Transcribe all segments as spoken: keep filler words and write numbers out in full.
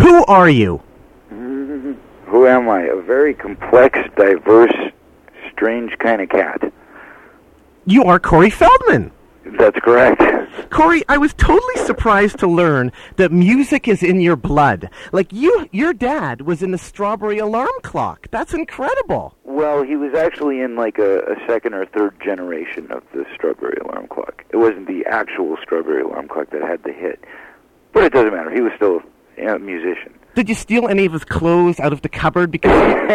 Who are you? Mm, who am I? A very complex, diverse, strange kind of cat. You are Corey Feldman. That's correct. Corey, I was totally surprised to learn that music is in your blood. Like, you, your dad was in the Strawberry Alarm Clock. That's incredible. Well, he was actually in like a, a second or third generation of the Strawberry Alarm Clock. It wasn't the actual Strawberry Alarm Clock that had the hit. But it doesn't matter. He was still you know, a musician. Did you steal any of his clothes out of the cupboard? Because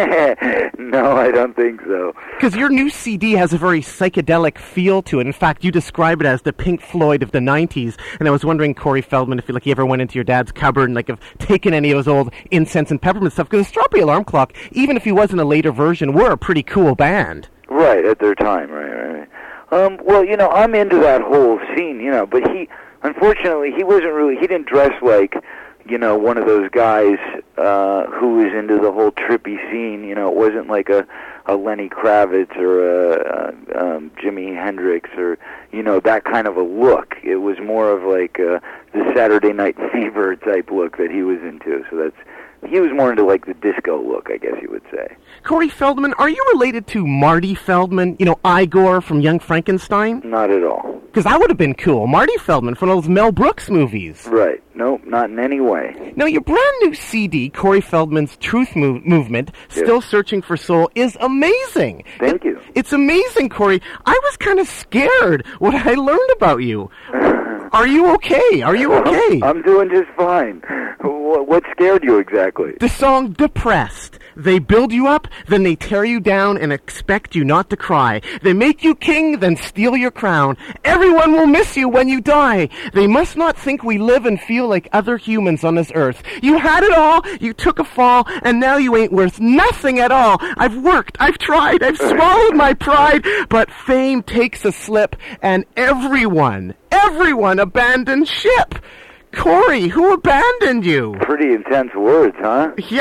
no, I don't think so. Because your new C D has a very psychedelic feel to it. In fact, you describe it as the Pink Floyd of the nineties. And I was wondering, Corey Feldman, if you, like, you ever went into your dad's cupboard and like have taken any of his old incense and peppermint stuff. Because the Strawberry Alarm Clock, even if he wasn't a later version, were a pretty cool band. Right, at their time, right, right. Um, well, you know, I'm into that whole scene, you know, but he, unfortunately, he wasn't really, he didn't dress like, you know, one of those guys uh, who was into the whole trippy scene. You know, it wasn't like a, a Lenny Kravitz or a, a um, Jimi Hendrix or, you know, that kind of a look. It was more of like uh, the Saturday Night Fever type look that he was into. So that's, he was more into like the disco look, I guess you would say. Corey Feldman, are you related to Marty Feldman, you know, Igor from Young Frankenstein? Not at all. Because that would have been cool. Marty Feldman from those Mel Brooks movies. Right. Nope, not in any way. Now, your brand new C D, Corey Feldman's Truth Mo- Movement, Still yes. Searching for Soul, is amazing. Thank it, you. It's amazing, Corey. I was kind of scared what I learned about you. Are you okay? Are you okay? I'm doing just fine. What scared you exactly? The song Depressed. They build you up, then they tear you down and expect you not to cry. They make you king, then steal your crown. Everyone will miss you when you die. They must not think we live and feel like other humans on this earth. You had it all, you took a fall, and now you ain't worth nothing at all. I've worked, I've tried, I've swallowed my pride, but fame takes a slip, and everyone, everyone abandoned ship. Corey, who abandoned you? Pretty intense words, huh? Yeah.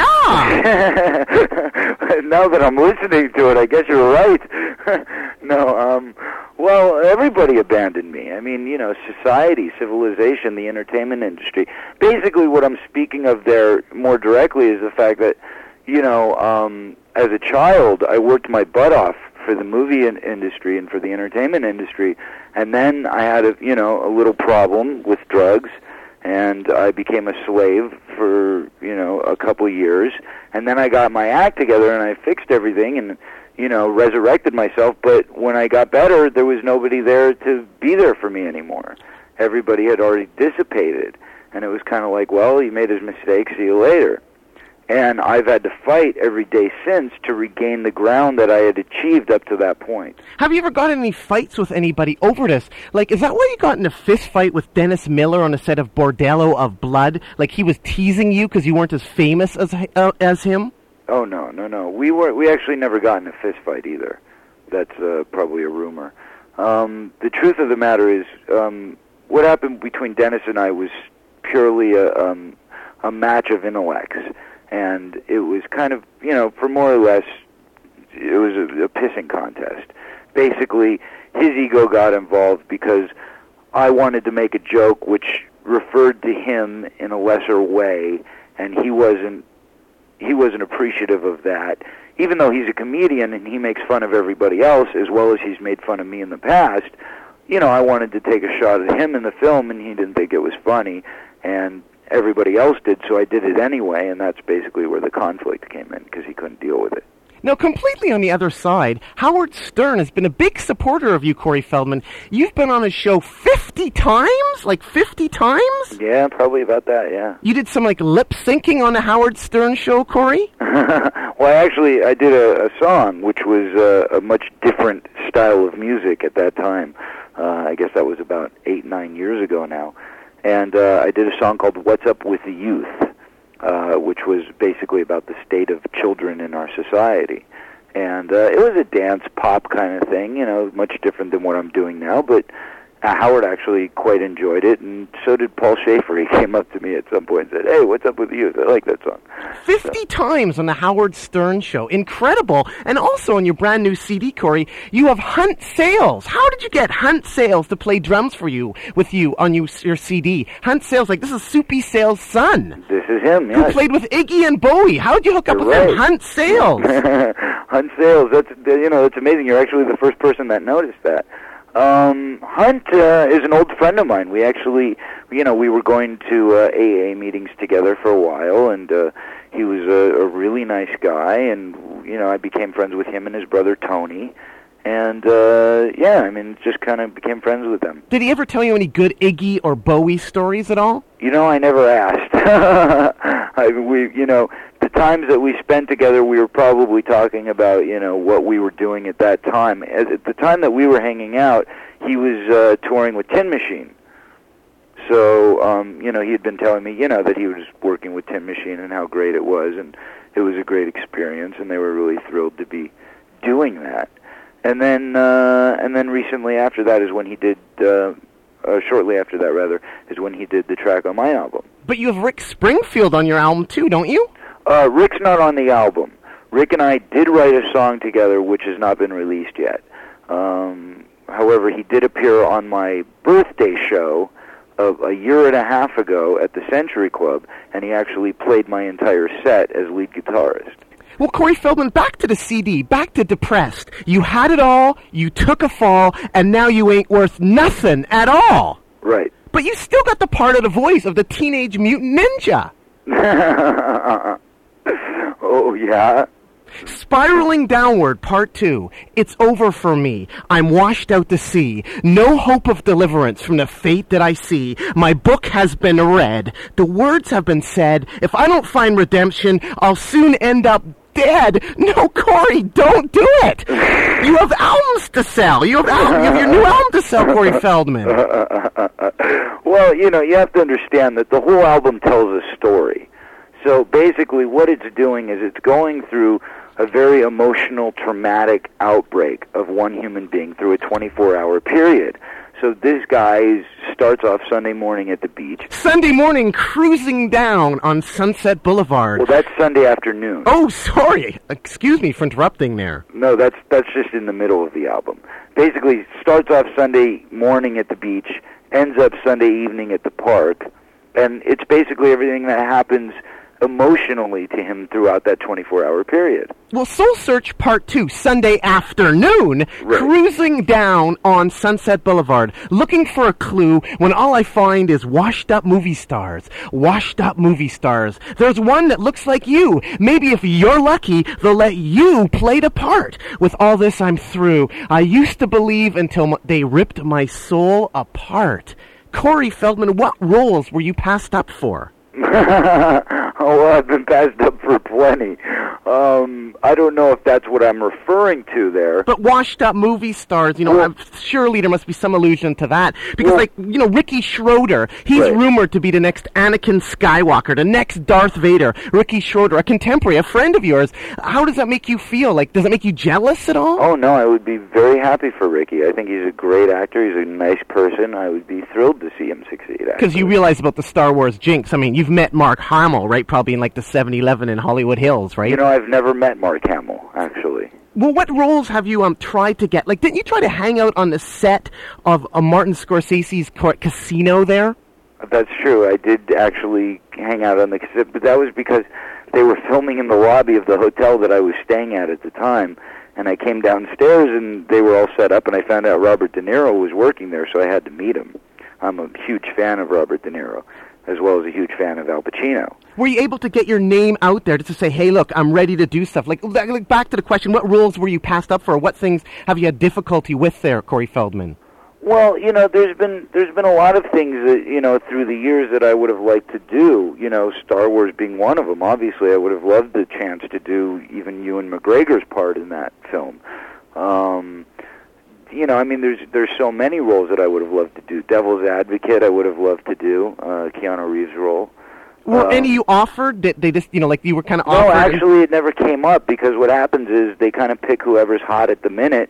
Now that I'm listening to it, I guess you're right. no, um, well, everybody abandoned me. I mean, you know, society, civilization, the entertainment industry. Basically, what I'm speaking of there more directly is the fact that, you know, um, as a child, I worked my butt off for the movie in- industry and for the entertainment industry, and then I had a, you know, a little problem with drugs. And I became a slave for, you know, a couple of years. And then I got my act together and I fixed everything and, you know, resurrected myself. But when I got better, there was nobody there to be there for me anymore. Everybody had already dissipated. And it was kind of like, well, he made his mistake, see you later. And I've had to fight every day since to regain the ground that I had achieved up to that point. Have you ever got in any fights with anybody over this? Like, is that why you got in a fist fight with Dennis Miller on a set of Bordello of Blood? Like, he was teasing you because you weren't as famous as uh, as him? Oh, no, no, no. We were we actually never got in a fist fight either. That's uh, probably a rumor. Um, the truth of the matter is, um, what happened between Dennis and I was purely a, um, a match of intellects. And it was kind of, you know, for more or less, it was a, a pissing contest. Basically, his ego got involved because I wanted to make a joke which referred to him in a lesser way, and he wasn't he wasn't appreciative of that. Even though he's a comedian and he makes fun of everybody else as well as he's made fun of me in the past, you know, I wanted to take a shot at him in the film, and he didn't think it was funny, and everybody else did, so I did it anyway, and that's basically where the conflict came in, because he couldn't deal with it. Now, completely on the other side, Howard Stern has been a big supporter of you, Corey Feldman. You've been on his show fifty times? Like fifty times? Yeah, probably about that, yeah. You did some, like, lip-syncing on the Howard Stern show, Corey? Well, actually, I did a, a song, which was uh, a much different style of music at that time. Uh, I guess that was about eight, nine years ago now. And uh, I did a song called What's Up with the Youth, uh, which was basically about the state of children in our society. And uh, it was a dance pop kind of thing, you know, much different than what I'm doing now. But Howard actually quite enjoyed it, and so did Paul Schaefer. He came up to me at some point and said, "Hey, what's up with you? I like that song." Fifty so. times on the Howard Stern Show. Incredible. And also on your brand new C D, Corey, you have Hunt Sales. How did you get Hunt Sales to play drums for you, with you on you, your C D? Hunt Sales, like, this is Soupy Sales' son. This is him, yes. Who played with Iggy and Bowie. How did you hook up You're with right. him? Hunt Sales. Hunt Sales, that's, you know, that's amazing. You're actually the first person that noticed that. Um, Hunt uh, is an old friend of mine. We actually, you know, we were going to uh, A A meetings together for a while, and uh, he was a, a really nice guy, and, you know, I became friends with him and his brother Tony, and, uh, yeah, I mean, just kind of became friends with them. Did he ever tell you any good Iggy or Bowie stories at all? You know, I never asked. I, we, you know, the times that we spent together, we were probably talking about, you know, what we were doing at that time. At the time that we were hanging out, he was uh, touring with Tin Machine. So, um, you know, he had been telling me, you know, that he was working with Tin Machine and how great it was, and it was a great experience, and they were really thrilled to be doing that. And then, uh, and then recently after that is when he did, uh, uh, shortly after that, rather, is when he did the track on my album. But you have Rick Springfield on your album, too, don't you? Uh, Rick's not on the album. Rick and I did write a song together, which has not been released yet. Um, however, he did appear on my birthday show of a year and a half ago at the Century Club, and he actually played my entire set as lead guitarist. Well, Corey Feldman, back to the C D, back to Depressed. You had it all, you took a fall, and now you ain't worth nothing at all. Right. But you still got the part of the voice of the Teenage Mutant Ninja. Oh, yeah? Spiraling Downward, Part two. It's over for me. I'm washed out to sea. No hope of deliverance from the fate that I see. My book has been read. The words have been said. If I don't find redemption, I'll soon end up dead. No, Corey, don't do it. You have albums to sell. You have, al- you have your new album to sell, Corey Feldman. Well, you know, you have to understand that the whole album tells a story. So basically what it's doing is it's going through a very emotional, traumatic outbreak of one human being through a twenty-four hour period. So this guy starts off Sunday morning at the beach. Sunday morning, cruising down on Sunset Boulevard. Well, that's Sunday afternoon. Oh, sorry. Excuse me for interrupting there. No, that's that's just in the middle of the album. Basically, starts off Sunday morning at the beach, ends up Sunday evening at the park, and it's basically everything that happens emotionally to him throughout that twenty-four hour period. Well, Soul Search Part two, Sunday afternoon, right. Cruising down on Sunset Boulevard, looking for a clue when all I find is washed-up movie stars. Washed-up movie stars. There's one that looks like you. Maybe if you're lucky, they'll let you play the part. With all this, I'm through. I used to believe until they ripped my soul apart. Corey Feldman, what roles were you passed up for? Oh, well, I've been passed up for plenty. Um, I don't know if that's what I'm referring to there. But washed-up movie stars, you know, well, surely there must be some allusion to that. Because, well, like, you know, Ricky Schroeder, he's right. rumored to be the next Anakin Skywalker, the next Darth Vader. Ricky Schroeder, a contemporary, a friend of yours. How does that make you feel? Like, does it make you jealous at all? Oh, no, I would be very happy for Ricky. I think he's a great actor. He's a nice person. I would be thrilled to see him succeed, actually. Because you realize about the Star Wars jinx. I mean, you've met Mark Hamill, right? Probably in, like, the seven eleven in Hollywood Hills, right? You know, I've never met Mark Hamill, actually. Well, what roles have you um tried to get? Like, didn't you try to hang out on the set of uh, Martin Scorsese's Casino there? That's true. I did actually hang out on the cassette, but that was because they were filming in the lobby of the hotel that I was staying at at the time, and I came downstairs and they were all set up, and I found out Robert De Niro was working there, so I had to meet him. I'm a huge fan of Robert De Niro, as well as a huge fan of Al Pacino. Were you able to get your name out there just to say, hey, look, I'm ready to do stuff? Like, like, back to the question, what roles were you passed up for? What things have you had difficulty with there, Corey Feldman? Well, you know, there's been there's been a lot of things that, you know, through the years that I would have liked to do, you know, Star Wars being one of them. Obviously, I would have loved the chance to do even Ewan McGregor's part in that film. Um... You know, I mean, there's there's so many roles that I would have loved to do. Devil's Advocate, I would have loved to do. Uh, Keanu Reeves' role. Were um, any you offered? Did they just, you know, like you were kind of no, offered? No, actually, it never came up because what happens is they kind of pick whoever's hot at the minute,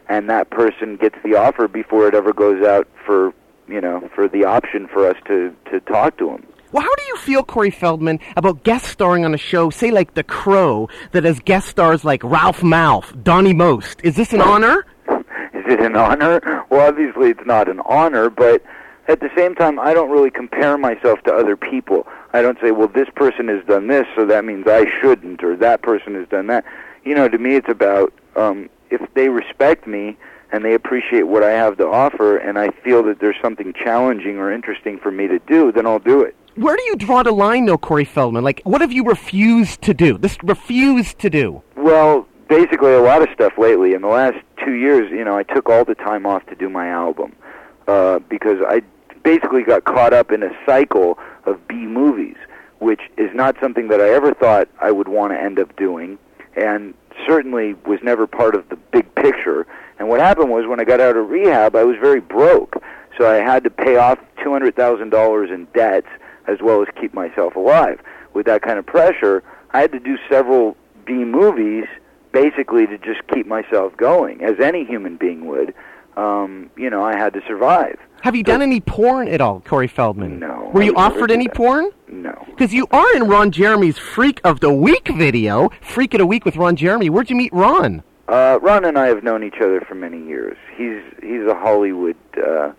and that person gets the offer before it ever goes out for, you know, for the option for us to, to talk to them. Well, how do you feel, Corey Feldman, about guest starring on a show, say like The Crow, that has guest stars like Ralph Malph, Donnie Most? Is this an honor? Is it an honor? Well, obviously it's not an honor, but at the same time, I don't really compare myself to other people. I don't say, well, this person has done this, so that means I shouldn't, or that person has done that. You know, to me it's about, um, if they respect me and they appreciate what I have to offer, and I feel that there's something challenging or interesting for me to do, then I'll do it. Where do you draw the line, though, Corey Feldman? Like, what have you refused to do? This refused to do? Well, basically a lot of stuff lately. In the last two years, you know, I took all the time off to do my album uh, because I basically got caught up in a cycle of B movies, which is not something that I ever thought I would want to end up doing, and certainly was never part of the big picture. And what happened was, when I got out of rehab, I was very broke, so I had to pay off two hundred thousand dollars in debts, as well as keep myself alive. With that kind of pressure, I had to do several B movies, basically to just keep myself going, as any human being would. Um, you know, I had to survive. Have you done any porn at all, Corey Feldman? No. Were you offered any porn? No. Because you are in Ron Jeremy's Freak of the Week video, Freak of the Week with Ron Jeremy. Where'd you meet Ron? Uh, Ron and I have known each other for many years. He's he's a Hollywood uh,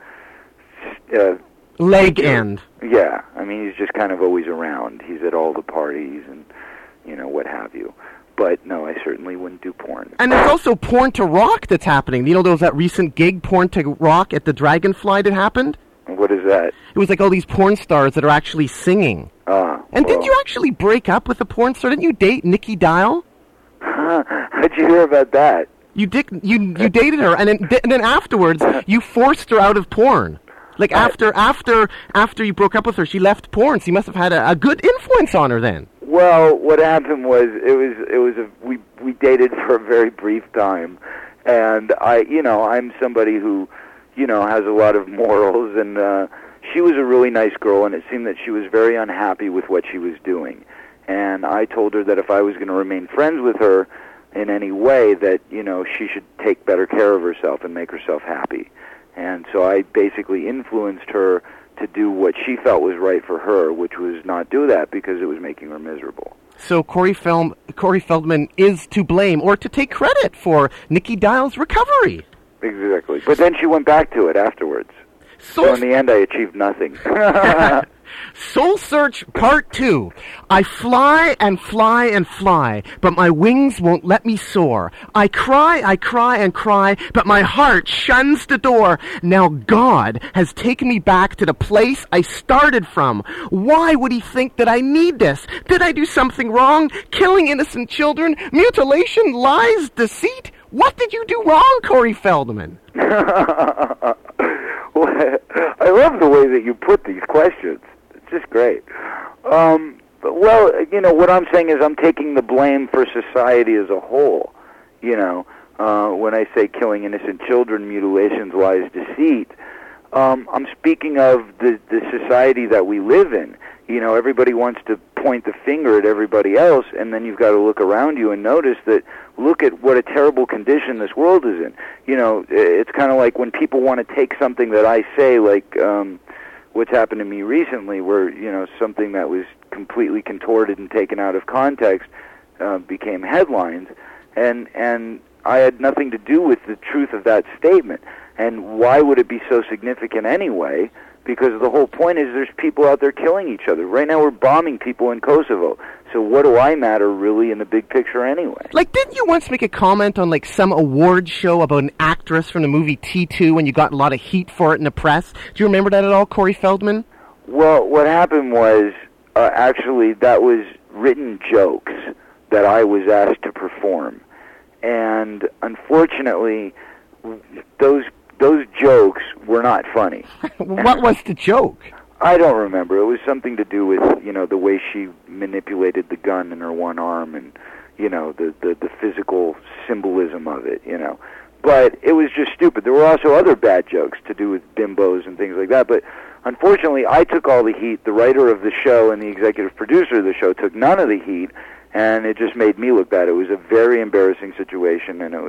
uh, leg end. Yeah, I mean, he's just kind of always around. He's at all the parties and, you know, what have you. But, no, I certainly wouldn't do porn. And there's also Porn to Rock that's happening. You know, there was that recent gig, Porn to Rock, at the Dragonfly that happened? What is that? It was like all these porn stars that are actually singing. Uh, and well, didn't you actually break up with a porn star? Didn't you date Nikki Dial? Huh, how'd you hear about that? You did. You you dated her, and then and then afterwards you forced her out of porn. Like after after after you broke up with her, she left porn. So you must have had a, a good influence on her then. Well, what happened was it was it was a, we we dated for a very brief time, and I you know I'm somebody who you know has a lot of morals, and uh, she was a really nice girl, and it seemed that she was very unhappy with what she was doing, and I told her that if I was going to remain friends with her in any way, that you know she should take better care of herself and make herself happy. And so I basically influenced her to do what she felt was right for her, which was not do that because it was making her miserable. So Corey, Fel- Corey Feldman is to blame or to take credit for Nikki Dial's recovery. Exactly. But then she went back to it afterwards. So, so in the end, I achieved nothing. Soul Search Part two. I fly and fly and fly, but my wings won't let me soar. I cry, I cry and cry, but my heart shuns the door. Now God has taken me back to the place I started from. Why would he think that I need this? Did I do something wrong? Killing innocent children? Mutilation? Lies? Deceit? What did you do wrong, Corey Feldman? Well, I love the way that you put these questions. It's just great. Um, well, you know, what I'm saying is I'm taking the blame for society as a whole. You know, uh, when I say killing innocent children, mutilations, lies, deceit, um, I'm speaking of the, the society that we live in. You know, everybody wants to point the finger at everybody else, and then you've got to look around you and notice that, look at what a terrible condition this world is in. You know, it's kind of like when people want to take something that I say, like um, what's happened to me recently, where, you know, something that was completely contorted and taken out of context uh, became headlines, and and I had nothing to do with the truth of that statement. And why would it be so significant anyway? Because the whole point is there's people out there killing each other. Right now we're bombing people in Kosovo. So what do I matter really in the big picture anyway? Like, didn't you once make a comment on, like, some award show about an actress from the movie T two and you got a lot of heat for it in the press? Do you remember that at all, Corey Feldman? Well, what happened was, uh, actually, that was written jokes that I was asked to perform. And unfortunately, those those jokes were not funny. What was the joke? I don't remember. It was something to do with, you know, the way she manipulated the gun in her one arm and, you know, the, the, the physical symbolism of it, you know. But it was just stupid. There were also other bad jokes to do with bimbos and things like that. But unfortunately, I took all the heat. The writer of the show and the executive producer of the show took none of the heat, and it just made me look bad. It was a very embarrassing situation, and it was,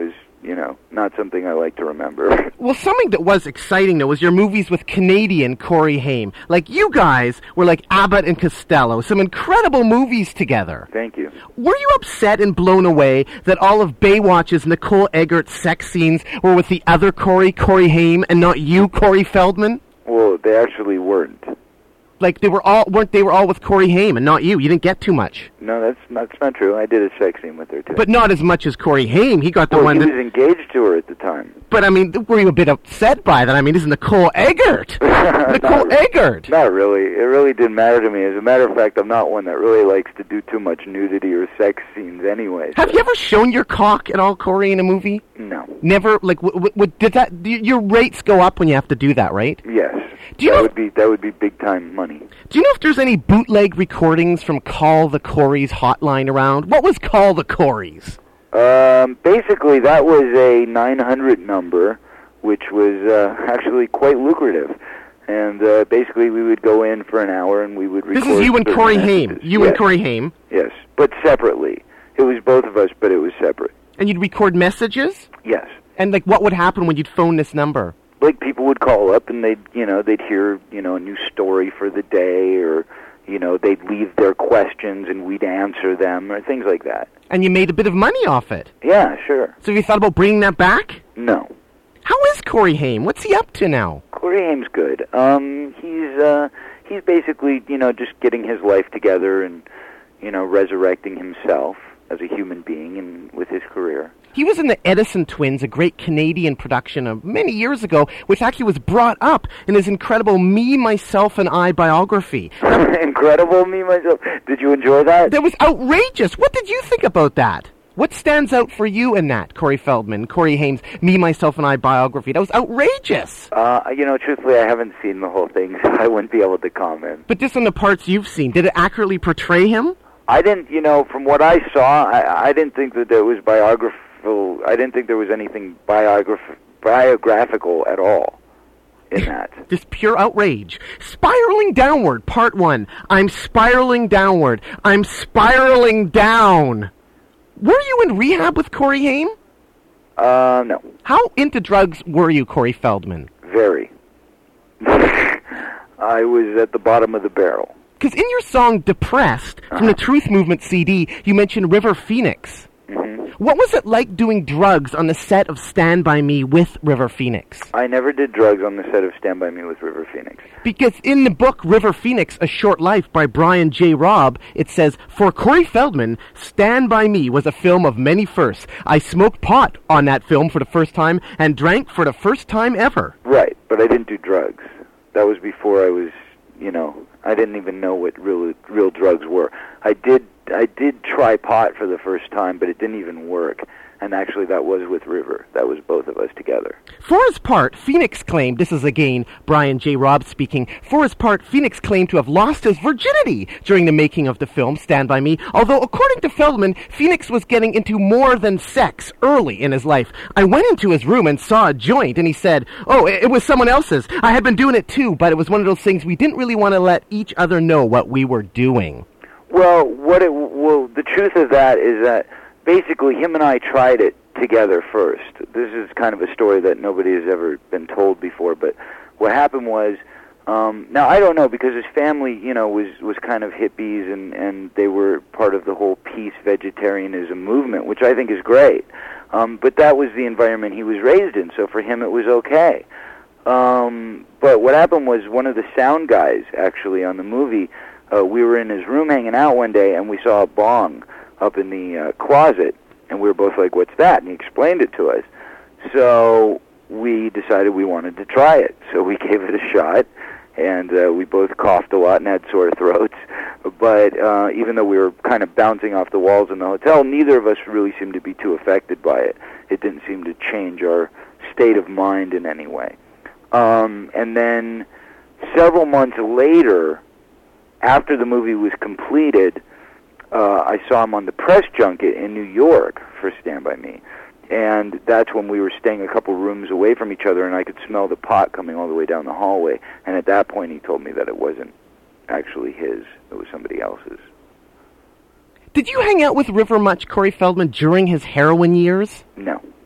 you know, not something I like to remember. Well, something that was exciting, though, was your movies with Canadian Corey Haim. Like, you guys were like Abbott and Costello, some incredible movies together. Thank you. Were you upset and blown away that all of Baywatch's Nicole Eggert sex scenes were with the other Corey, Corey Haim, and not you, Corey Feldman? Well, they actually weren't. Like, they were all weren't they were all with Corey Haim and not you. You didn't get too much. No, that's that's not true. I did a sex scene with her too. But not as much as Corey Haim. He got the well, one he that was engaged to her at the time. But I mean, were you a bit upset by that? I mean, this is Nicole Eggert. Nicole not, Eggert. Not really. It really didn't matter to me. As a matter of fact, I'm not one that really likes to do too much nudity or sex scenes anyway. Have so. you ever shown your cock at all, Corey, in a movie? No. Never. Like, w- w- w- did that? Do your rates go up when you have to do that, right? Yes. Do you that know, would be that would be big time money. Do you know if there's any bootleg recordings from Call the Coreys hotline around? What was Call the Coreys? Um, basically, that was a nine hundred number, which was uh, actually quite lucrative. And uh, basically, we would go in for an hour and we would record. This is you and certain Corey messages. Haim. You yes. and Corey Haim. Yes, but separately. It was both of us, but it was separate. And you'd record messages? Yes. And like, what would happen when you'd phone this number? Like, people would call up and they'd, you know, they'd hear, you know, a new story for the day, or, you know, they'd leave their questions and we'd answer them, or things like that. And you made a bit of money off it. Yeah, sure. So have you thought about bringing that back? No. How is Corey Haim? What's he up to now? Corey Haim's good. Um, he's, uh, he's basically, you know, just getting his life together and, you know, resurrecting himself as a human being and with his career. He was in the Edison Twins, a great Canadian production of many years ago, which actually was brought up in his incredible Me, Myself, and I biography. Incredible Me, Myself. Did you enjoy that? That was outrageous. What did you think about that? What stands out for you in that, Corey Feldman, Corey Haim's Me, Myself, and I biography? That was outrageous. Uh, you know, truthfully, I haven't seen the whole thing, so I wouldn't be able to comment. But just on the parts you've seen, did it accurately portray him? I didn't, you know, from what I saw, I, I didn't think that there was biography. I didn't think there was anything biograph- biographical at all in that. Just pure outrage. Spiraling Downward, Part one. I'm spiraling downward. I'm spiraling down. Were you in rehab with Corey Haim? Uh, no. How into drugs were you, Corey Feldman? Very. I was at the bottom of the barrel. Because in your song Depressed, from uh-huh. the Truth Movement C D, you mentioned River Phoenix. Mm-hmm. What was it like doing drugs on the set of Stand By Me with River Phoenix? I never did drugs on the set of Stand By Me with River Phoenix. Because in the book River Phoenix, A Short Life by Brian J. Robb, it says, for Corey Feldman, Stand By Me was a film of many firsts. I smoked pot on that film for the first time and drank for the first time ever. Right, but I didn't do drugs. That was before I was, you know, I didn't even know what real real drugs were. I did I did try pot for the first time, but it didn't even work. And actually, that was with River. That was both of us together. For his part, Phoenix claimed, this is again Brian J. Robb speaking, for his part, Phoenix claimed to have lost his virginity during the making of the film Stand By Me, although according to Feldman, Phoenix was getting into more than sex early in his life. I went into his room and saw a joint, and he said, oh, it was someone else's. I had been doing it too, but it was one of those things we didn't really want to let each other know what we were doing. Well, what it, well, the truth of that is that basically him and I tried it together first. This is kind of a story that nobody has ever been told before, but what happened was, um, now I don't know, because his family, you know, was, was kind of hippies, and, and they were part of the whole peace vegetarianism movement, which I think is great. Um, but that was the environment he was raised in, so for him it was okay. Um, but what happened was one of the sound guys, actually, on the movie, uh, we were in his room hanging out one day, and we saw a bong up in the uh, closet, and we were both like, what's that? And he explained it to us. So we decided we wanted to try it. So we gave it a shot, and uh, we both coughed a lot and had sore throats. But uh, even though we were kind of bouncing off the walls in the hotel, neither of us really seemed to be too affected by it. It didn't seem to change our state of mind in any way. Um, and then several months later, after the movie was completed, uh, I saw him on the press junket in New York for Stand By Me. And that's when we were staying a couple rooms away from each other, and I could smell the pot coming all the way down the hallway. And at that point, he told me that it wasn't actually his. It was somebody else's. Did you hang out with River much, Corey Feldman, during his heroin years? No.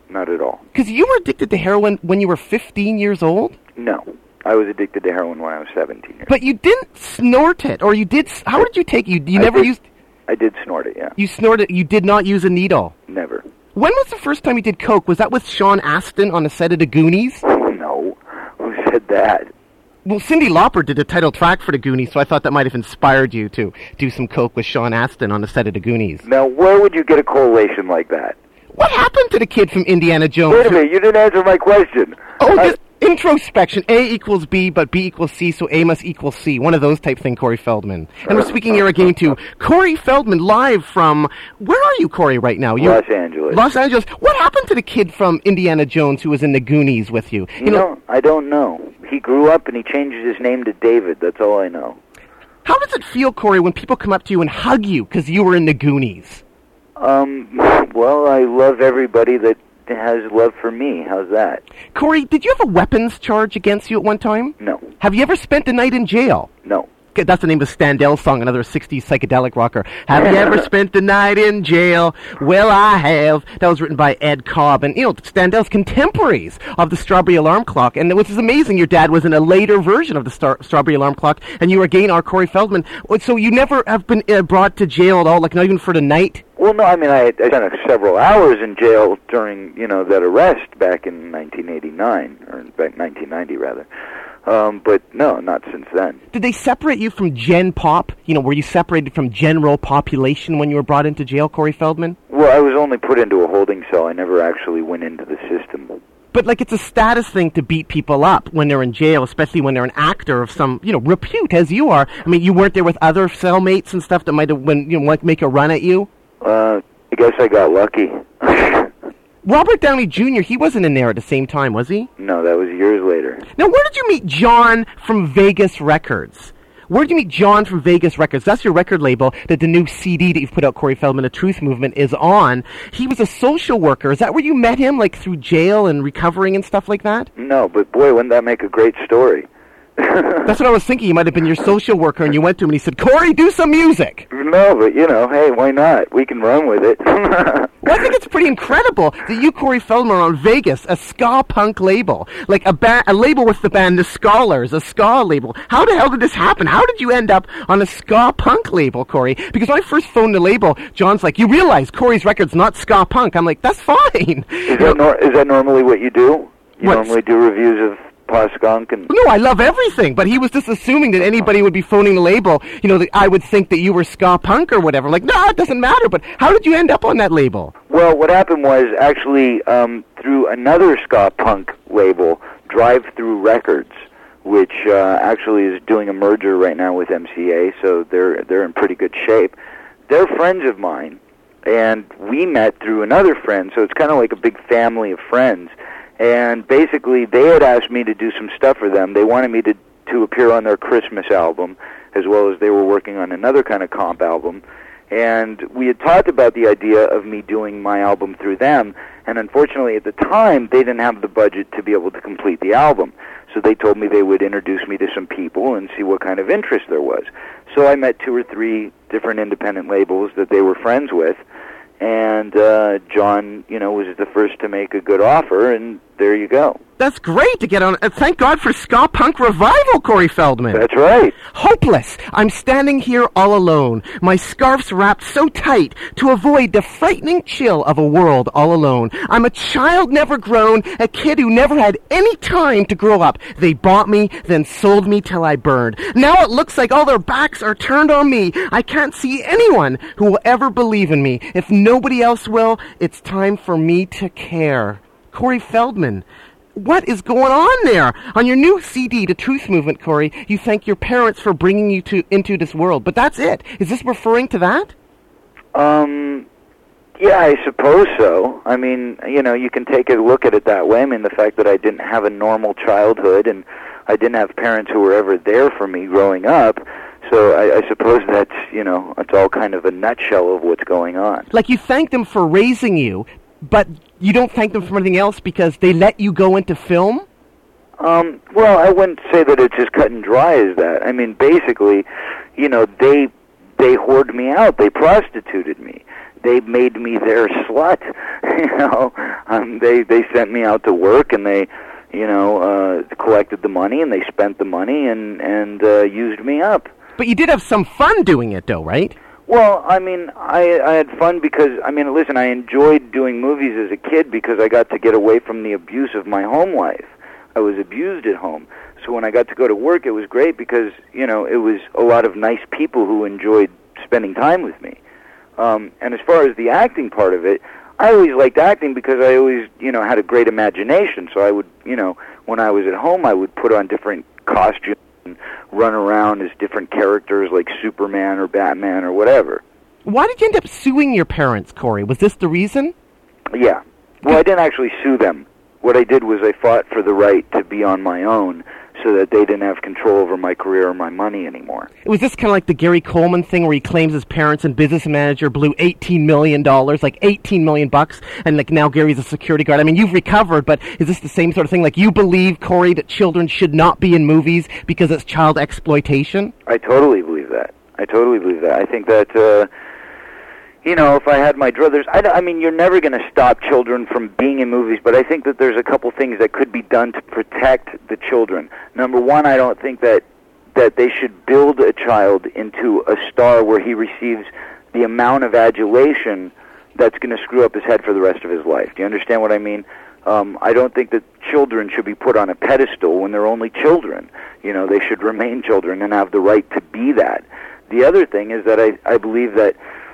not at all. Because you were addicted to heroin when you were fifteen years old? No. I was addicted to heroin when I was seventeen years old. But you didn't snort it, or you did... How did you take it? You, you I never did, used... I did snort it, yeah. You snorted... You did not use a needle? Never. When was the first time you did coke? Was that with Sean Astin on the set of The Goonies? No. Who said that? Well, Cyndi Lauper did a title track for The Goonies, so I thought that might have inspired you to do some coke with Sean Astin on the set of The Goonies. Now, where would you get a correlation like that? What happened to the kid from Indiana Jones? Wait a minute, you didn't answer my question. Oh, I, this introspection. A equals B, but B equals C, so A must equal C. One of those type thing, Corey Feldman. And we're speaking here again to Corey Feldman, live from... Where are you, Corey, right now? You're, Los Angeles. Los Angeles. What happened to the kid from Indiana Jones who was in The Goonies with you? You, you know, know, I don't know. He grew up and he changed his name to David. That's all I know. How does it feel, Corey, when people come up to you and hug you because you were in The Goonies? Um, well, I love everybody that has love for me. How's that? Corey, did you have a weapons charge against you at one time? No. Have you ever spent a night in jail? No. That's the name of Standell's song, another sixties psychedelic rocker. Have you ever spent a night in jail? Well, I have. That was written by Ed Cobb. And, you know, Standell's contemporaries of the Strawberry Alarm Clock. And which is amazing, your dad was in a later version of the Star- Strawberry Alarm Clock, and you again are Corey Feldman. So you never have been uh, brought to jail at all, like not even for the night? Well, no, I mean, I, I spent several hours in jail during, you know, that arrest back in nineteen eighty-nine, or back nineteen ninety, rather. Um, but no, not since then. Did they separate you from Gen Pop? You know, were you separated from general population when you were brought into jail, Corey Feldman? Well, I was only put into a holding cell. I never actually went into the system. But, like, it's a status thing to beat people up when they're in jail, especially when they're an actor of some, you know, repute, as you are. I mean, you weren't there with other cellmates and stuff that might have, when, you know, like, make a run at you? Uh, I guess I got lucky. Robert Downey Junior, he wasn't in there at the same time, was he? No, that was years later. Now, where did you meet John from Vegas Records? Where did you meet John from Vegas Records? That's your record label that the new C D that you've put out, Corey Feldman, The Truth Movement, is on. He was a social worker. Is that where you met him, like through jail and recovering and stuff like that? No, but boy, wouldn't that make a great story? That's what I was thinking. He might have been your social worker, and you went to him and he said, Corey, do some music. No, but, you know, hey, why not? We can run with it. Well, I think it's pretty incredible that you, Corey Feldman, are on Vegas, a ska punk label. Like a, ba- a label with the band The Scholars, a ska label. How the hell did this happen? How did you end up on a ska punk label, Corey? Because when I first phoned the label, John's like, you realize Corey's record's not ska punk. I'm like, that's fine. Is that, nor- is that normally what you do? You what? normally do reviews of Pa Skunk and... No, I love everything, but he was just assuming that anybody would be phoning the label, you know, that I would think that you were ska punk or whatever. Like, no, it doesn't matter, but how did you end up on that label? Well, what happened was actually um, through another ska punk label, Drive Through Records, which uh, actually is doing a merger right now with M C A, so they're they're in pretty good shape. They're friends of mine, and we met through another friend, so it's kind of like a big family of friends. And basically, they had asked me to do some stuff for them. They wanted me to, to appear on their Christmas album, as well as they were working on another kind of comp album. And we had talked about the idea of me doing my album through them, and unfortunately at the time, they didn't have the budget to be able to complete the album. So they told me they would introduce me to some people and see what kind of interest there was. So I met two or three different independent labels that they were friends with, and uh, John, you know, was the first to make a good offer, and there you go. That's great to get on. Uh, thank God for ska punk revival, Corey Feldman. That's right. Hopeless. I'm standing here all alone. My scarf's wrapped so tight to avoid the frightening chill of a world all alone. I'm a child never grown, a kid who never had any time to grow up. They bought me, then sold me till I burned. Now it looks like all their backs are turned on me. I can't see anyone who will ever believe in me. If nobody else will, it's time for me to care. Corey Feldman. What is going on there? On your new C D, The Truth Movement, Corey, you thank your parents for bringing you to into this world. But that's it. Is this referring to that? Um, yeah, I suppose so. I mean, you know, you can take a look at it that way. I mean, the fact that I didn't have a normal childhood and I didn't have parents who were ever there for me growing up. So I, I suppose that's, you know, it's all kind of a nutshell of what's going on. Like you thank them for raising you, but you don't thank them for anything else because they let you go into film? Um, well, I wouldn't say that it's as cut and dry as that. I mean, basically, you know, they they whored me out. They prostituted me. they made me their slut. You know, um, they they sent me out to work, and they, you know, uh, collected the money, and they spent the money, and and uh, used me up. But you did have some fun doing it, though, right? Well, I mean, I I had fun because, I mean, listen, I enjoyed doing movies as a kid because I got to get away from the abuse of my home life. I was abused at home. So when I got to go to work, it was great because, you know, it was a lot of nice people who enjoyed spending time with me. Um, and as far as the acting part of it, I always liked acting because I always, you know, had a great imagination. So I would, you know, when I was at home, I would put on different costumes and run around as different characters like Superman or Batman or whatever. Why did you end up suing your parents, Corey? Was this the reason? Yeah. Well, I didn't actually sue them. What I did was I fought for the right to be on my own so that they didn't have control over my career or my money anymore. Was this kind of like the Gary Coleman thing where he claims his parents and business manager blew eighteen million dollars, like eighteen million bucks, and like now Gary's a security guard? I mean, you've recovered, but is this the same sort of thing? Like you believe, Corey, that children should not be in movies because it's child exploitation? I totally believe that. I totally believe that. I think that, uh, you know, if I had my druthers, I, I mean, you're never going to stop children from being in movies, but I think that there's a couple things that could be done to protect the children. Number one, I don't think that that they should build a child into a star where he receives the amount of adulation that's going to screw up his head for the rest of his life. Do you understand what I mean? Um, I don't think that children should be put on a pedestal when they're only children. You know, they should remain children and have the right to be that. The other thing is that I, I believe that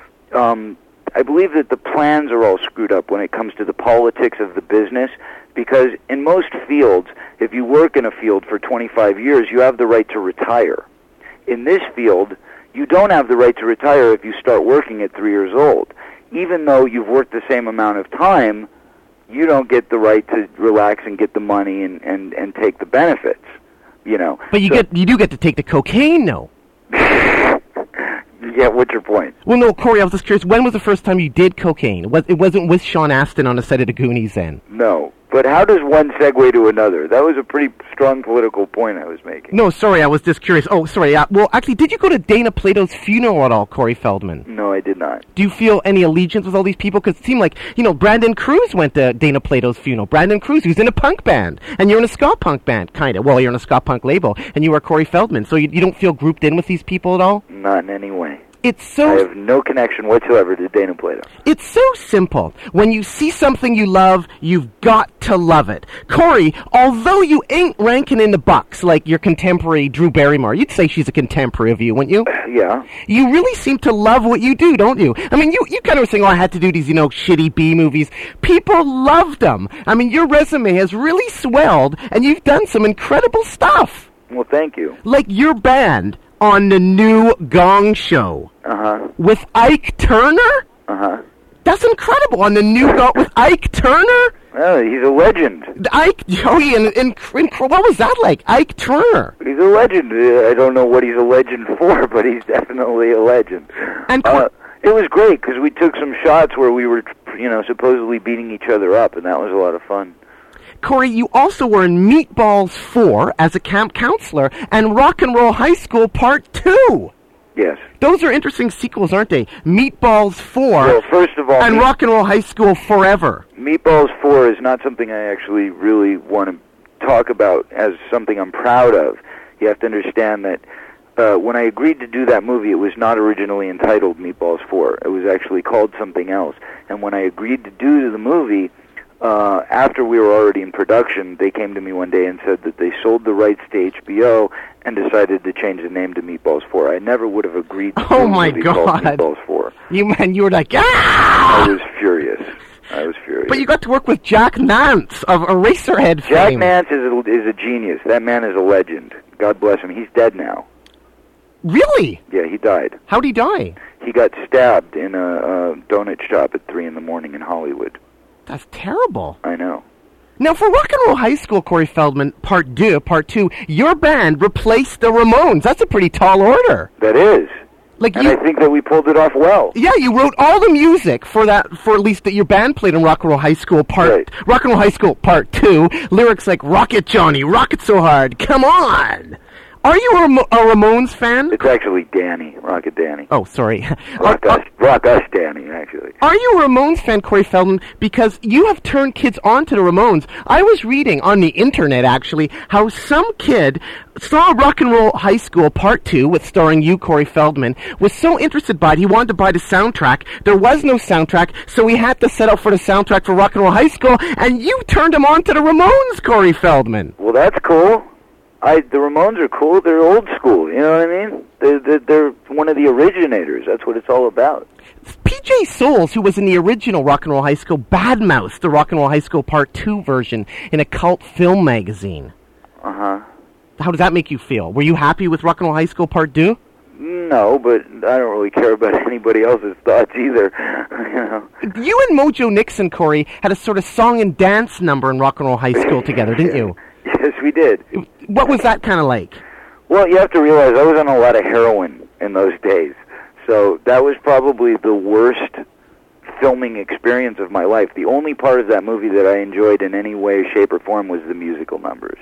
Um, I believe that the plans are all screwed up when it comes to the politics of the business, because in most fields, if you work in a field for twenty-five years, you have the right to retire. In this field, you don't have the right to retire if you start working at three years old. Even though you've worked the same amount of time, you don't get the right to relax and get the money and, and, and take the benefits, you know. But you so, get you do get to take the cocaine, though. Yeah, what's your point? Well, no, Corey, I was just curious, when was the first time you did cocaine? It, was, it wasn't with Sean Astin on the set of The Goonies then? No, but how does one segue to another? That was a pretty strong political point I was making. No, sorry, I was just curious. Oh, sorry, uh, well, actually, did you go to Dana Plato's funeral at all, Corey Feldman? No, I did not. Do you feel any allegiance with all these people? Because it seemed like, you know, Brandon Cruz went to Dana Plato's funeral. Brandon Cruz, who's in a punk band, and you're in a ska punk band, kind of. Well, you're in a ska punk label, and you are Corey Feldman, so you, you don't feel grouped in with these people at all? Not in any way. It's so I have no connection whatsoever to Dana Plato. It's so simple. When you see something you love, you've got to love it. Corey, although you ain't ranking in the bucks like your contemporary Drew Barrymore, you'd say she's a contemporary of you, wouldn't you? Yeah. You really seem to love what you do, don't you? I mean, you, you kind of were saying, oh, I had to do these, you know, shitty B movies. People loved them. I mean, your resume has really swelled, and you've done some incredible stuff. Well, thank you. Like your band on the new Gong Show. Uh-huh. With Ike Turner? Uh-huh. That's incredible. On the new Gong with Ike Turner? Well, he's a legend. Ike, oh, yeah, and, and, and what was that like? Ike Turner. He's a legend. Uh, I don't know what he's a legend for, but he's definitely a legend. And uh, it was great because we took some shots where we were, you know, supposedly beating each other up, and that was a lot of fun. Corey, you also were in Meatballs four as a camp counselor and Rock and Roll High School Part two. Yes. Those are interesting sequels, aren't they? Meatballs four well, first of all, and Meat- Rock and Roll High School Forever. Meatballs four is not something I actually really want to talk about as something I'm proud of. You have to understand that uh, when I agreed to do that movie, it was not originally entitled Meatballs four. It was actually called something else. And when I agreed to do the movie, Uh, after we were already in production, they came to me one day and said that they sold the rights to H B O and decided to change the name to Meatballs four. I never would have agreed to oh do a my movie God. called Meatballs four. You man, you were like, ah! I was furious. I was furious. But you got to work with Jack Nance of Eraserhead fame. Jack Nance is a, is a genius. That man is a legend. God bless him. He's dead now. Really? Yeah, he died. How'd he die? He got stabbed in a, a donut shop at three in the morning in Hollywood. That's terrible. I know. Now, for Rock and Roll High School, Corey Feldman, Part two, Part two, your band replaced the Ramones. That's a pretty tall order. That is. Like and you, I think that we pulled it off well. Yeah, you wrote all the music for that, for at least that your band played in Rock and Roll High School Part, right. Rock and Roll High School Part two. Lyrics like, rock it, Johnny, rock it so hard, come on. Are you a, Ramo- a Ramones fan? It's actually Danny, Rocket Danny. Oh, sorry. Rock, are, us, rock us, Danny, actually. Are you a Ramones fan, Corey Feldman? Because you have turned kids on to the Ramones. I was reading on the internet, actually, how some kid saw Rock and Roll High School Part two, with starring you, Corey Feldman, was so interested by it, he wanted to buy the soundtrack. There was no soundtrack, so he had to set up for the soundtrack for Rock and Roll High School, and you turned him on to the Ramones, Corey Feldman. Well, that's cool. I, the Ramones are cool. They're old school. You know what I mean? They're, they're, they're one of the originators. That's what it's all about. P J Souls, who was in the original Rock and Roll High School, badmouthed the Rock and Roll High School Part two version in a cult film magazine. Uh-huh. How does that make you feel? Were you happy with Rock and Roll High School Part two? No, but I don't really care about anybody else's thoughts either. You know? You and Mojo Nixon, Corey, had a sort of song and dance number in Rock and Roll High School together, didn't you? Yes, we did. What was that kind of like? Well, you have to realize I was on a lot of heroin in those days. So that was probably the worst filming experience of my life. The only part of that movie that I enjoyed in any way, shape, or form was the musical numbers.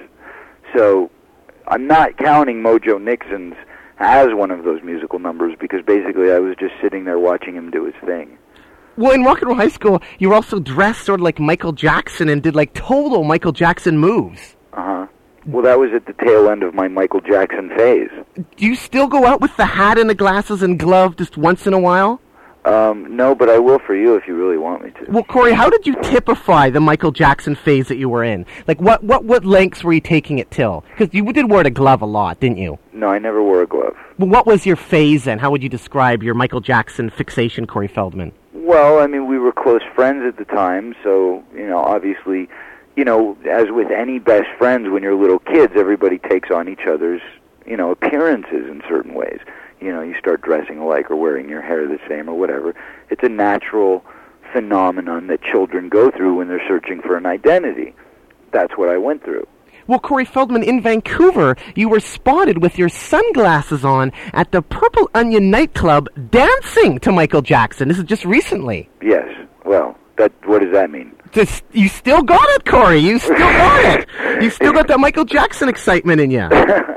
So I'm not counting Mojo Nixon's as one of those musical numbers because basically I was just sitting there watching him do his thing. Well, in Rock and Roll High School, you were also dressed sort of like Michael Jackson and did like total Michael Jackson moves. Uh-huh. Well, that was at the tail end of my Michael Jackson phase. Do you still go out with the hat and the glasses and glove just once in a while? Um, no, but I will for you if you really want me to. Well, Corey, how did you typify the Michael Jackson phase that you were in? Like, what, what, what lengths were you taking it till? Because you did wear the glove a lot, didn't you? No, I never wore a glove. Well, what was your phase then? How would you describe your Michael Jackson fixation, Corey Feldman? Well, I mean, we were close friends at the time, so, you know, obviously, you know, as with any best friends, when you're little kids, everybody takes on each other's, you know, appearances in certain ways. You know, you start dressing alike or wearing your hair the same or whatever. It's a natural phenomenon that children go through when they're searching for an identity. That's what I went through. Well, Corey Feldman, in Vancouver, you were spotted with your sunglasses on at the Purple Onion nightclub dancing to Michael Jackson. This is just recently. Yes. Well, that what does that mean? Just, you still got it, Corey. You still got it. You still got that Michael Jackson excitement in you.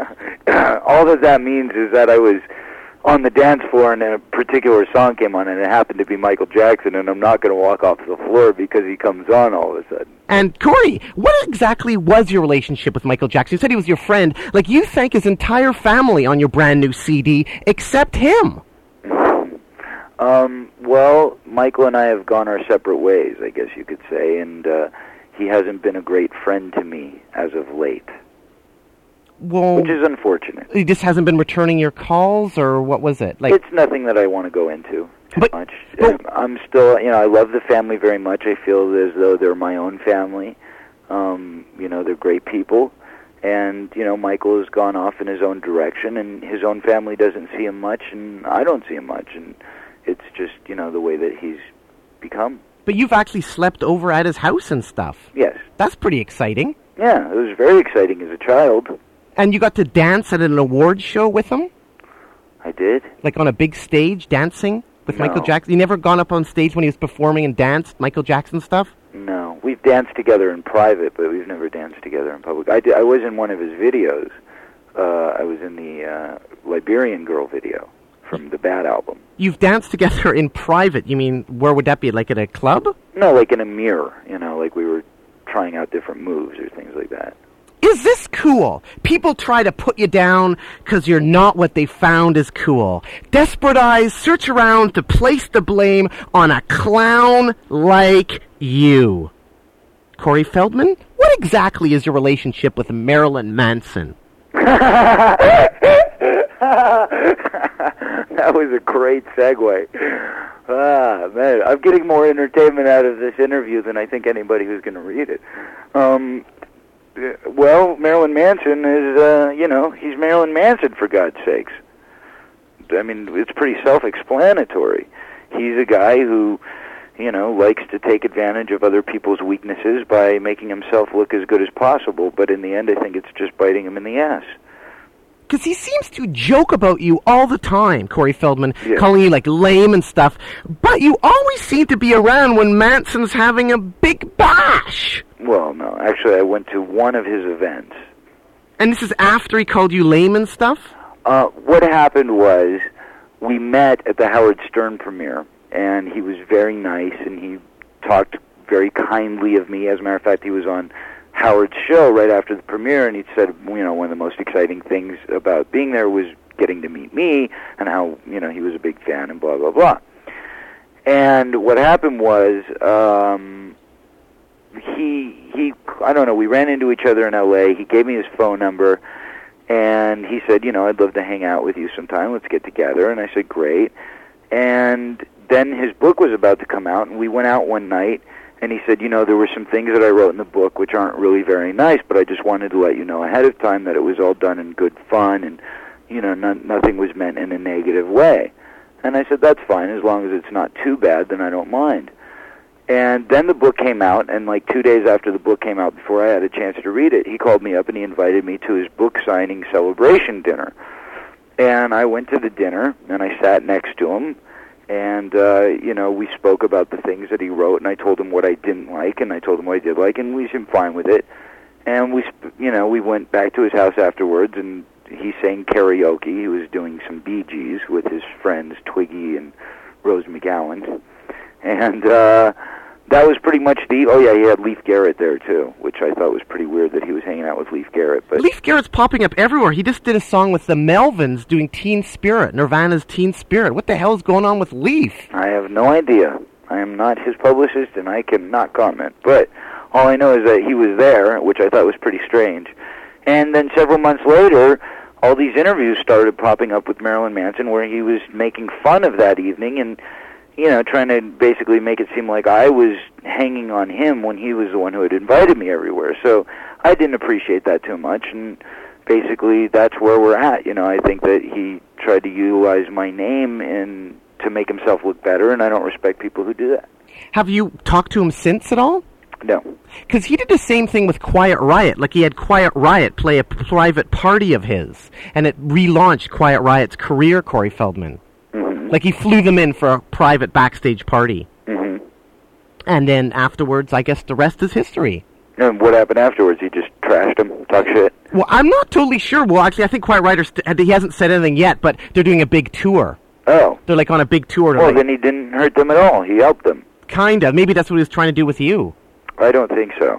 All that that means is that I was on the dance floor and a particular song came on and it happened to be Michael Jackson, and I'm not going to walk off the floor because he comes on all of a sudden. And Corey, what exactly was your relationship with Michael Jackson? You said he was your friend. Like, you thank his entire family on your brand new C D except him. Um, well, Michael and I have gone our separate ways, I guess you could say, and uh, he hasn't been a great friend to me as of late. Well, which is unfortunate. He just hasn't been returning your calls, or what was it? Like, it's nothing that I want to go into too but, much. But, I'm still, you know, I love the family very much. I feel as though they're my own family. Um, you know, they're great people. And, you know, Michael has gone off in his own direction, and his own family doesn't see him much, and I don't see him much. And it's just, you know, the way that he's become. But you've actually slept over at his house and stuff. Yes. That's pretty exciting. Yeah, it was very exciting as a child. And you got to dance at an awards show with him? I did. Like on a big stage, dancing with No. Michael Jackson? You never gone up on stage when he was performing and danced Michael Jackson stuff? No. We've danced together in private, but we've never danced together in public. I, did, I was in one of his videos. Uh, I was in the uh, Liberian Girl video from the Bad album. You've danced together in private. You mean, where would that be? Like at a club? No, like in a mirror, you know, like we were trying out different moves or things like that. Is this cool? People try to put you down because you're not what they found is cool. Desperate eyes search around to place the blame on a clown like you. Corey Feldman, what exactly is your relationship with Marilyn Manson? That was a great segue. Ah, man, I'm getting more entertainment out of this interview than I think anybody who's going to read it. Um... Well, Marilyn Manson is, uh, you know, he's Marilyn Manson, for God's sakes. I mean, it's pretty self-explanatory. He's a guy who, you know, likes to take advantage of other people's weaknesses by making himself look as good as possible, but in the end, I think it's just biting him in the ass. Because he seems to joke about you all the time, Corey Feldman, yeah. calling you, like, lame and stuff, but you always seem to be around when Manson's having a big bash. Well, no. Actually, I went to one of his events, And this is after he called you lame and stuff? Uh, what happened was we met at the Howard Stern premiere, and he was very nice, and he talked very kindly of me. As a matter of fact, he was on Howard's show right after the premiere, and he said, you know, one of the most exciting things about being there was getting to meet me, and how, you know, he was a big fan, and blah, blah, blah. And what happened was, um, he, he, I don't know, we ran into each other in L A, he gave me his phone number, and he said, you know, I'd love to hang out with you sometime, let's get together, and I said, great. And then his book was about to come out, and we went out one night, and he said, you know, there were some things that I wrote in the book which aren't really very nice, but I just wanted to let you know ahead of time that it was all done in good fun, and, you know, no, nothing was meant in a negative way. And I said, that's fine, as long as it's not too bad, then I don't mind. And then the book came out, and like two days after the book came out, before I had a chance to read it, he called me up and he invited me to his book signing celebration dinner. And I went to the dinner, and I sat next to him, and, uh, you know, we spoke about the things that he wrote, and I told him what I didn't like, and I told him what I did like, and we seemed fine with it. And we, you know, we went back to his house afterwards, and he sang karaoke. He was doing some Bee Gees with his friends Twiggy and Rose McGowan. And uh, that was pretty much the... Oh, yeah, he had Leif Garrett there, too, which I thought was pretty weird that he was hanging out with Leif Garrett. But Leif Garrett's popping up everywhere. He just did a song with the Melvins doing Teen Spirit, Nirvana's Teen Spirit. What the hell is going on with Leif? I have no idea. I am not his publicist, and I cannot comment. But all I know is that he was there, which I thought was pretty strange. And then several months later, all these interviews started popping up with Marilyn Manson where he was making fun of that evening and, you know, trying to basically make it seem like I was hanging on him when he was the one who had invited me everywhere. So I didn't appreciate that too much, and basically that's where we're at. You know, I think that he tried to utilize my name in, to make himself look better, and I don't respect people who do that. Have you talked to him since at all? No. Because he did the same thing with Quiet Riot. Like, he had Quiet Riot play a private party of his, and it relaunched Quiet Riot's career, Corey Feldman. Mm-hmm. Like, he flew them in for a private backstage party. Mm-hmm. And then afterwards, I guess the rest is history. And what happened afterwards? He just trashed him, talk shit? Well, I'm not totally sure. Well, actually, I think Quiet Riot, st- he hasn't said anything yet, but they're doing a big tour. Oh. They're, like, on a big tour. Well, like, then he didn't hurt them at all. He helped them. Kind of. Maybe that's what he was trying to do with you. I don't think so.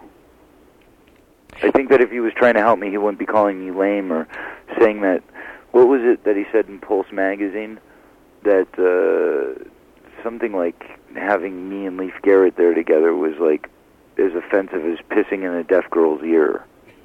I think that if he was trying to help me, he wouldn't be calling me lame or saying that... What was it that he said in Pulse magazine? That uh, something like having me and Leif Garrett there together was like as offensive as pissing in a deaf girl's ear.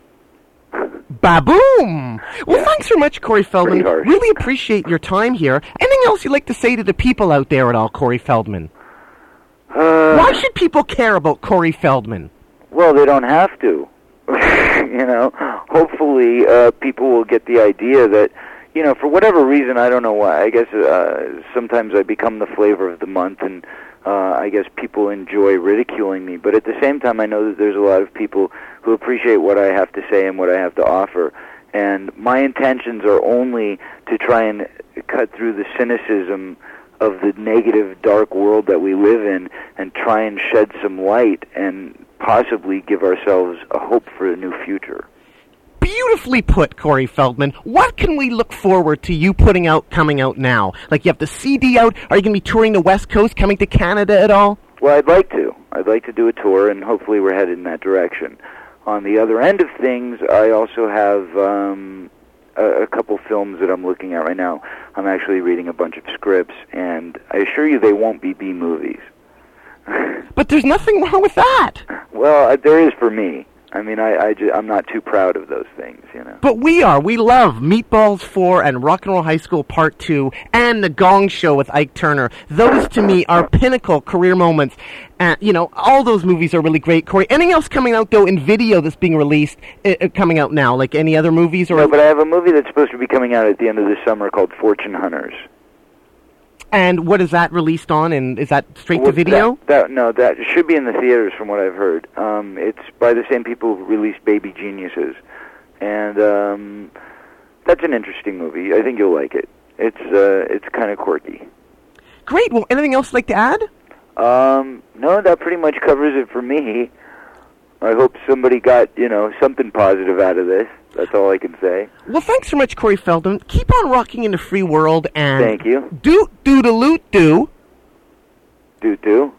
Ba-boom! Well, Yeah. thanks so much, Corey Feldman. Pretty harsh. Really appreciate your time here. Anything else you'd like to say to the people out there at all, Corey Feldman? Uh, Why should people care about Corey Feldman? Well, they don't have to. You know, hopefully uh, people will get the idea that, you know, for whatever reason, I don't know why. I guess uh, sometimes I become the flavor of the month, and uh, I guess people enjoy ridiculing me. But at the same time, I know that there's a lot of people who appreciate what I have to say and what I have to offer. And my intentions are only to try and cut through the cynicism of the negative, dark world that we live in and try and shed some light and possibly give ourselves a hope for a new future. Beautifully put, Corey Feldman. What can we look forward to you putting out, coming out now? Like, you have the C D out. Are you going to be touring the West Coast, coming to Canada at all? Well, I'd like to. I'd like to do a tour, and hopefully we're headed in that direction. On the other end of things, I also have um, a, a couple films that I'm looking at right now. I'm actually reading a bunch of scripts, and I assure you they won't be B movies. But there's nothing wrong with that. Well, uh, there is for me. I mean, I, I ju- I'm not too proud of those things, you know. But we are. We love Meatballs four and Rock and Roll High School Part two and The Gong Show with Ike Turner. Those, to me, are pinnacle career moments. And, you know, all those movies are really great. Corey, anything else coming out, though, in video that's being released, uh, coming out now? Like any other movies? Or No, but I have a movie that's supposed to be coming out at the end of this summer called Fortune Hunters. And what is that released on? And is that straight Well, to video? That, that, no, that should be in the theaters from what I've heard. Um, it's by the same people who released Baby Geniuses. And um, that's an interesting movie. I think you'll like it. It's uh, it's kind of quirky. Great. Well, anything else you'd like to add? Um, no, that pretty much covers it for me. I hope somebody got, you know, something positive out of this. That's all I can say. Well, thanks so much, Corey Feldman. Keep on rocking in the free world, and Thank you. Do do da loot do. Do do.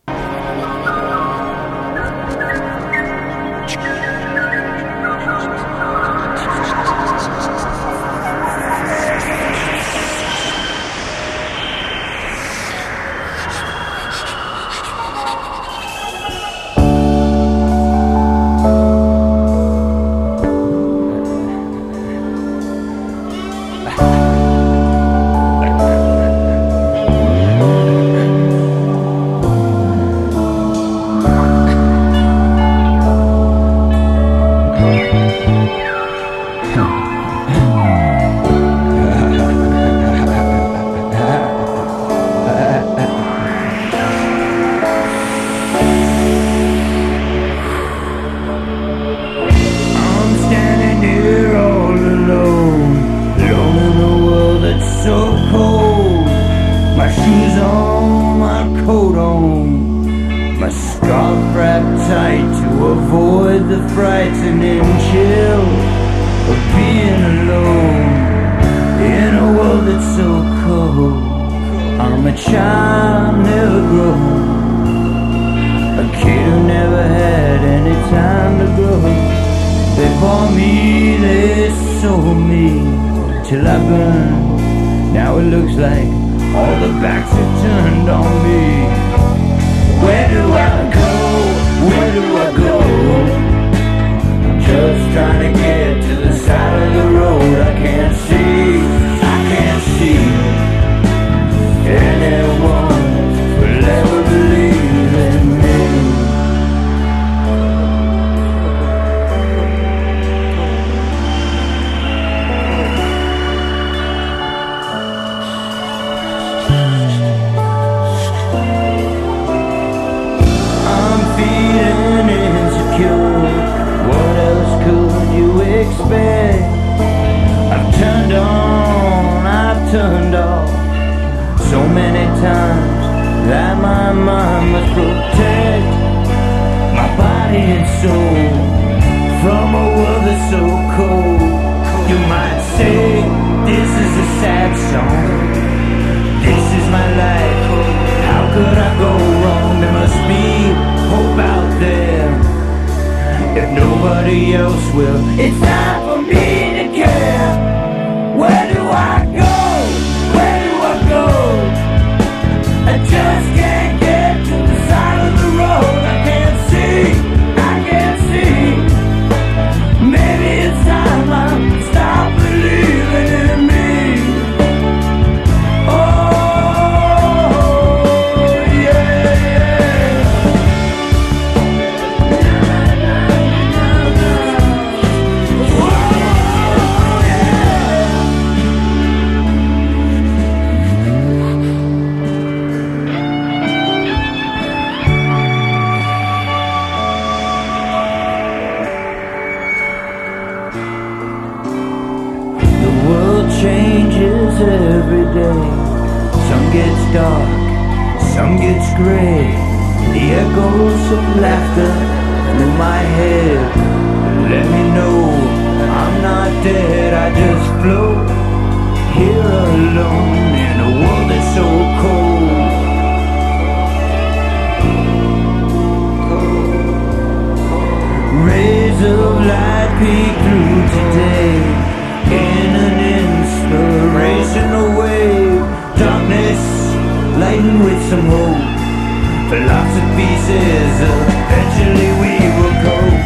With some hope, philosophy says eventually we will go.